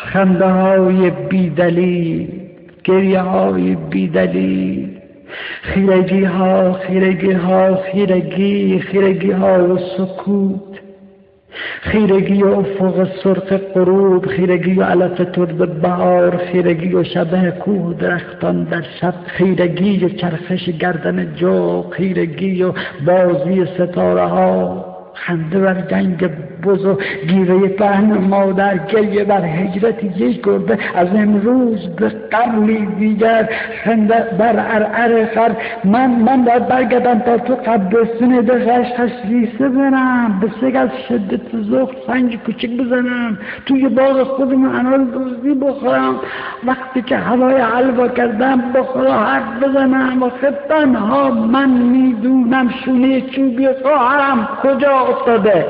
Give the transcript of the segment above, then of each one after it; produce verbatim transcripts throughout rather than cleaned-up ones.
خنده های بیدلیل، گریه های بیدلیل، خیرگی ها خیرگی ها خیرگی خیرگی ها و سکوت، خیرگی و افق سرخ غروب، خیرگی و علف ترد بهار، خیرگی و شبه کوه درختان در شب، خیرگی و چرخش گردن جو، خیرگی و بازی ستاره ها، خنده بر جنگ بز و گیره پهن مادر، گریه بر هجرت یک گربه از امروز به قرنی دیگر، خنده بر ارعر خر. من من باید برگردم تا تو قبرستون دخش خشلیسه برم، به سگ از شدت ذوق سنج کوچک بزنم، توی باغ خودم انار دوزی بخورم، وقتی که هوای حلوا کردم بخورا حرف بزنم. آخه تنها من میدونم شونه چوبی خواهرم کجا افتاده،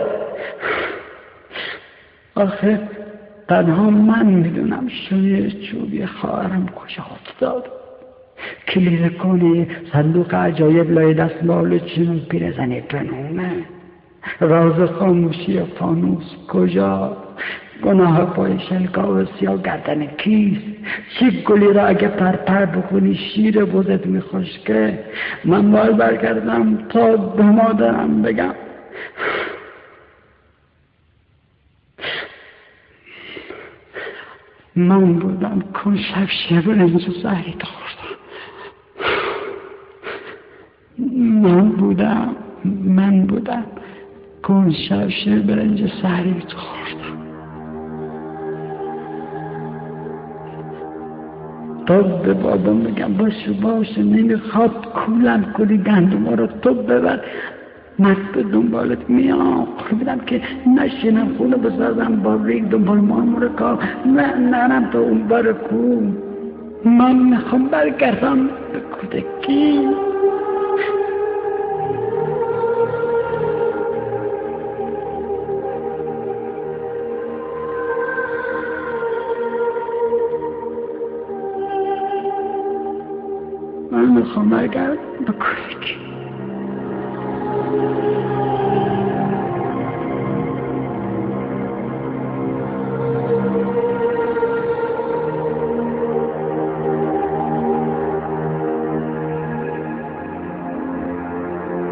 آخه تنها من میدونم شونه چوبی خواهرم کجا افتاد. کلید کنه صندوق عجایب لای دستمال چنون پیرزنی پنهونه، راز خاموشی فانوس کجا، گناه پای شلکاو سیاه گردن کیست، چی گلی را اگه پرپر بخونی شیر بزت میخوشکه. من باید برگردم تا به مادرم بگم من بودم کن شب شبرنج و زهری خوردم، من بودم من بودم کن شب شبرنج و زهری خوردم. تو به بابام بگم باشه باشه نمیخواد کولم کلی گندم رو تو ببر، من به دنبالت میام. خودم که نشینم خونه بسازم با ریگ دنبال مامور کار، نه نرم تا اون بار کو. من میخوام برگردم به کودکی. من میخوام برگردم به کودکی.